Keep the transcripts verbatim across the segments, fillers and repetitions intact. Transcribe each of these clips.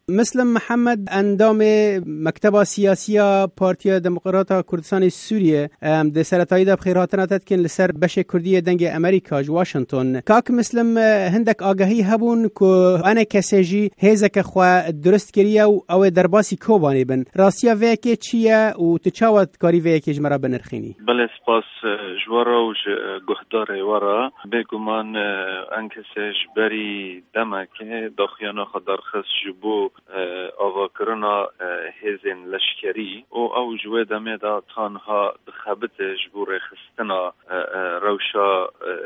مثل محمد اندام مکتب سیاسی پارتی دموکرات کردستان سوریه ده سرطایی ده بخیراتنا تدکن لسر بش کردی دنگ امریکا جو واشنطن کاک مثلم هندک آگاهی هبون که انا کسی جی هزک خوا درست کریه و او درباسی کوبانی بن راستیا ویکی چیه و تچاوت کاری ویکی جمرا بنرخینی بله سپاس جوارا و گهدار وارا بگمان انکسش بری دمکه داخیانا خدارخص جبو آوا کرنا هزین لشکری و او جوه دمه دا تانها دخبت جبو رخستنا روشا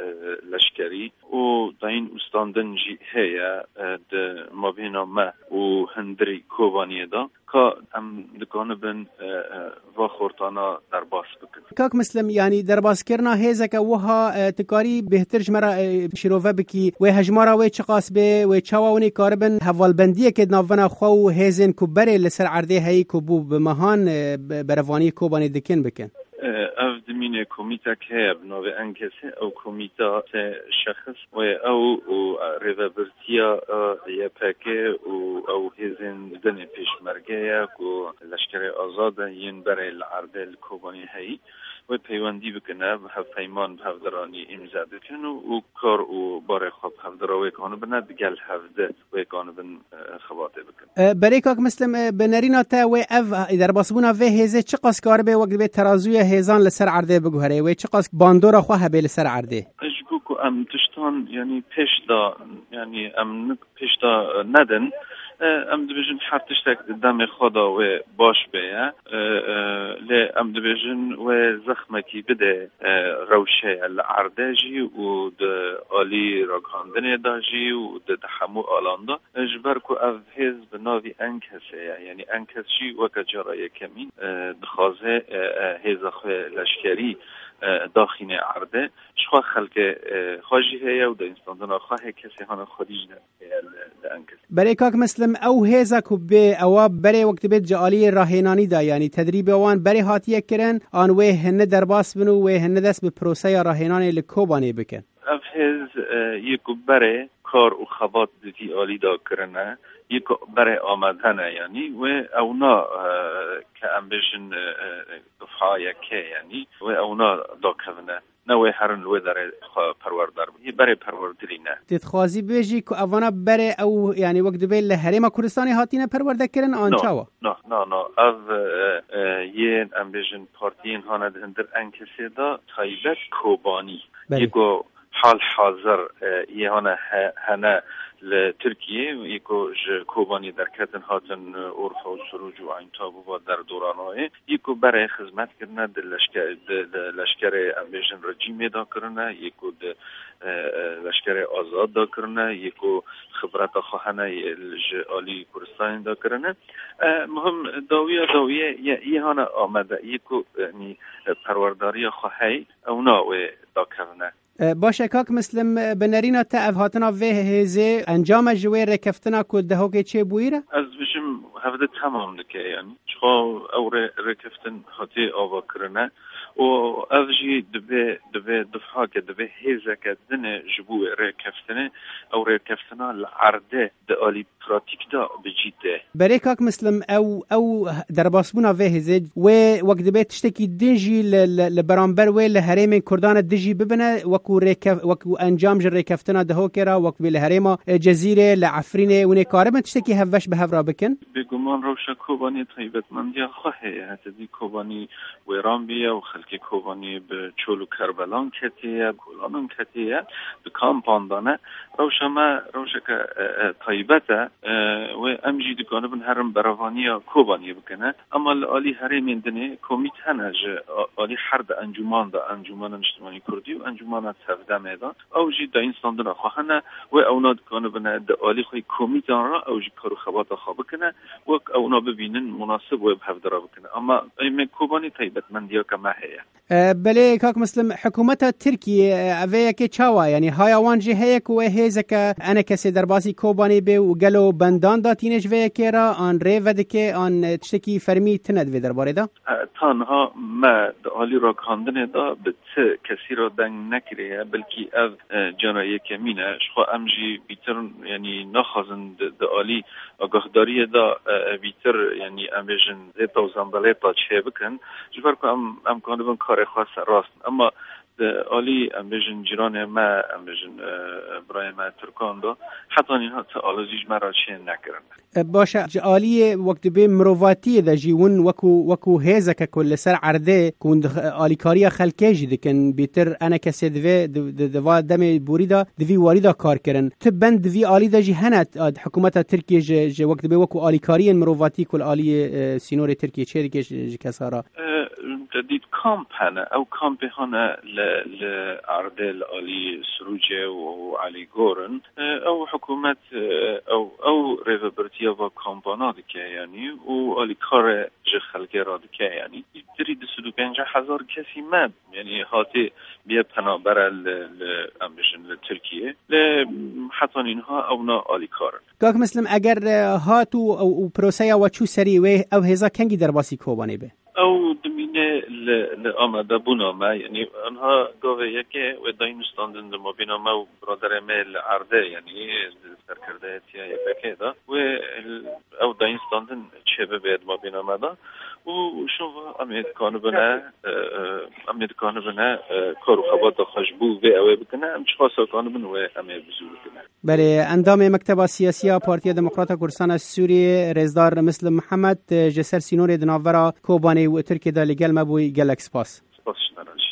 لشکری و دا این استاندن جی هیا ده مبینا ما و هندری کوبانی دا که ام دکانه بن و خورتانا در باس بکن. کاک مسلم یعنی در باس کرنا هزک وها تکاری بهتر جمرا شروفه بکی و هجمارا و چقاس به و چاوانی کاربن حوالبندیه که نافنا خو هزن کوبره لسر عرضه هی کوبو بمهان بروانی کوبانی دکن بکن. اف دمینه کمیتا که بنوی انکسه او کمیتا شخص و او و ریوبرتیا یپکه و او هزین دن پیشمرگه و لشکر آزاد ین برای العرضه الکوبانی هی و پیوندی بکنه به پیمان به هفدرانی امضا بکنه و کار و باره خواب هفدراوی کانو بنا دگل هفده و کانو بن خواته بکنه. برای کاک مسلم بنرینا تا و اف در باسبونا و هزه چه قاس کار به وقت به ترازوی هزان لسر عرضه بگوهره و چه قاس باندورا خواه به لسر عرضه؟ اجگو که ام تشتان یعنی پیش دا یعنی ام پیش دا ندن ام دبیجن هر تشتک دم خدا و باش بیه لی ام دبیجن و زخمکی بده روشه العرده جی و ده آلی راگاندن دا جی و ده دحمو آلاندا جبر که او هز بناوی انکسه یعنی انکس جی وکا جارای کمین دخوازه هز خواه لشکری داخل عرضه شخوا خلق خواجی هیا و ده انستاندنا خواه کسی هانا خودیج ده انکس برای کاک مسلم او هزا که به او برای وقت بیت جعالی راهینانی دا یعنی تدریب اوان برای حاتیه کرن آن وی هنه درباس بنو و هنه دست به پروسه راهینانی لکوبانی بکن اف هز یکو برای کار و خبات دیتی آلی دا کرنه یکو برای آمدنه یعنی و اونا که ام بشن دفعه که یعنی و اونا دا کونه نوی هرن لوی داره پروردار بی برای پرورداری نه تتخوازی بیجی که اوانا برای او یعنی وقت بیل لحریم کردستانی هاتینه پرورده کرن آنچاوا نه نه نه از یه ام بشن پارتین هانه دهندر انکسی دا تایبت کوبانی یکو حال حاضر یه هانه هنه لترکیه یکو کوبانی در کتن هاتن عرف و سروج و این تابو و در دورانهای یکو برای خدمت کردن در لشکر لشکر امبیشن رژیم دا کرنه یکو در لشکر آزاد دا کرنه یکو خبرت خواهنه آلی کردستان دا کرنه مهم داویه داویه یه هانه آمده یکو پرورداری خواهی اونا و دا کرنه باشه کاک مسلم بنرینا تا افهاتنا و هزه انجام جوی رکفتنا که ده که چه بویره؟ از بشم هفته تمام دکه یعنی چخوا او رکفتن هاتی آوا کرنه و از جی دبه دبه دفعه که دبه هزه که دنه جبو رکفتنه او رکفتنا العرده ده آلی پراتیک دا بجیده برای کاک مسلم او او در باسبونا و هزه و وقت دبه تشتکی دنجی لبرانبر و لحریم کردان دنجی ببنه وکو رکف وکو انجام جر رکفتنا ده کرا وکو لحریم جزیره لعفرینه و نکارم تشتکی هفش به هفرا بکن بگمان روشا کوبانی طیبت من دیا خواهی حتی دی کوبانی ویران بیا و خلکی کوبانی به چولو کربلان کتیه گولانون کتیه به کامپاندانه روشا ما روشا که طیبته و امجی دکانه بن هرم براوانی کوبانی بکنه اما آلی هرم دنه کمیت هنج آلی حرد انجمان دا انجمان اجتماعی کردی و انجمان تفده میدان او جی دا این ساندنا خواهنه و اونا دکانه بنه دا آلی خوی کمیت آن را او جی کارو خبات خواه بکنه و اونا ببینن مناسب و بهفدرا بکنه اما ایمه کوبانی طیبت من دیا که ماهیه بله کاک مسلم حکومت ترکیه اوه که چاوا یعنی های وان جی هیک و هیزه که انا کسی در باسی کوبانی به و گلو بندان داتینش وی کر را آن ری وده که آن تشتکی فرمی تند و درباره دا تنها ما آلی را کاندن دا به چه کسی را دنگ نکریه بلکی از جنایه کمینه شخوا امجی بیتر یعنی نخوازند دا آلی آگاهداری دا بیتر یعنی امیجن زیتا و زنبالیتا چه بکن جبر که ام امکانه بن کار خواست راست اما آلی امبیجن جیران ما امبیجن برای ما ترکان دا حتی اینها تا آلوزیج مرا چه نکرن باشه آلی وقت به مرواتی دا جیون وکو وکو هیزه که کل سر عرده کند آلیکاری خلکه جی دکن بیتر انا کسی دوی دوا دم بوری دا دوی واری دا کار کرن تبند دوی آلی دا جی هنت حکومت ترکیه جی وقت به وکو آلیکاری مرواتی کل آلی سینور ترکیه چه دیگه جی کسارا جدید کامپ هنه او کامپ هنه لعردل آلی سروجه و علی گورن او حکومت او او ریوبرتیا و کامپانا دکه یعنی او آلی کار جه خلقه را دکه یعنی درید سدو پنجه هزار کسی مد یعنی حاطی بیا پنابر امبیشن لترکیه حتی اینها او نا آلی کارن کاک مسلم اگر هاتو او پروسه و چو سری و او هزا کنگی در باسی کوبانه به او دمینه لآمده بونامه یعنی آنها گاوه یکی و داینستاندن دم بینامه و برادر میل عرده یعنی سرکرده تیا یکی دا و او داینستاندن چه ببید ما بینامه دا و شو امید کانو بنا امید کانو بنا کارو خبات خوشبو و اوه بکنه ام چه خاصا کانو بنا و امید بزو بکنه بله اندام مکتب سیاسی پارتی دموکرات کردستان سوریه رزدار مسلم محمد جسر سینور دناورا کوبانی و ترکی دا لگل مبوی گلکس پاس سپاس شنرال